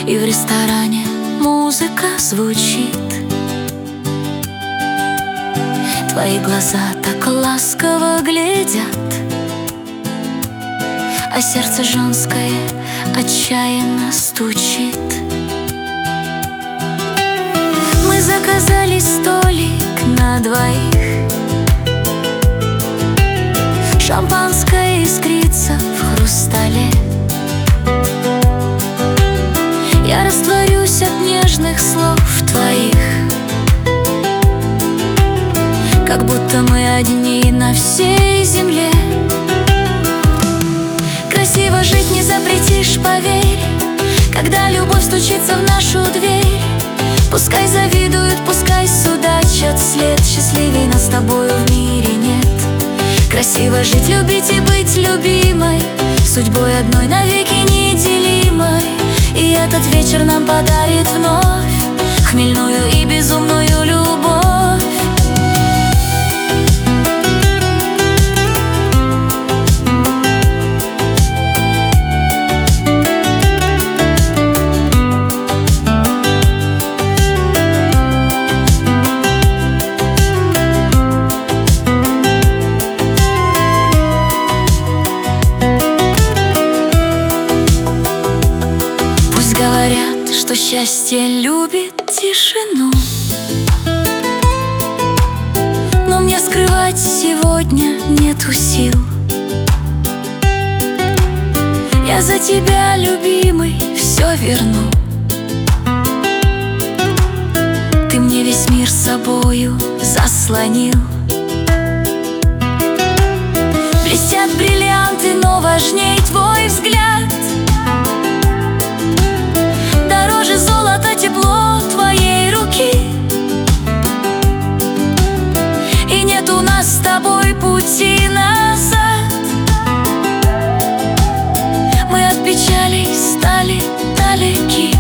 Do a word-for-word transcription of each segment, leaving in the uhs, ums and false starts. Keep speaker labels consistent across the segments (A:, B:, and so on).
A: И в ресторане музыка звучит. Твои глаза так ласково глядят, а сердце женское отчаянно стучит. Мы заказали столик на двоих, шампанское искрится в хрустале. Я растворюсь от нежных слов твоих, как будто мы одни на всей земле. Красиво жить не запретишь, поверь, когда любовь стучится в нашу дверь. Пускай завидуют, пускай судачат вслед, счастливей нас с тобою в мире нет. Красиво жить, любить и быть любимой, судьбой одной навеки неделимой. И этот вечер нам подарит вновь хмельную и безумную любовь. Говорят, что счастье любит тишину, но мне скрывать сегодня нету сил. Я за тебя, любимый, все верну. Ты мне весь мир собою заслонил. Блестят бриллианты, но важней твой взгляд. Золото, тепло твоей руки. И нет у нас с тобой пути назад. Мы от печалей стали далеки.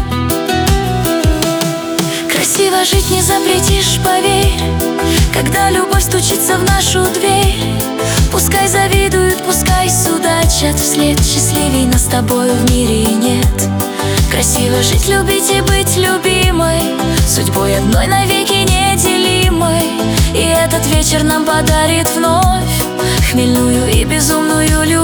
A: Красиво жить не запретишь, поверь, когда любовь стучится в нашу дверь. Пускай завидуют, пускай судачат вслед, счастливей нас с тобою в мире нет. Красиво жить, любить и быть любимой, судьбой одной навеки неделимой. И этот вечер нам подарит вновь хмельную и безумную любовь.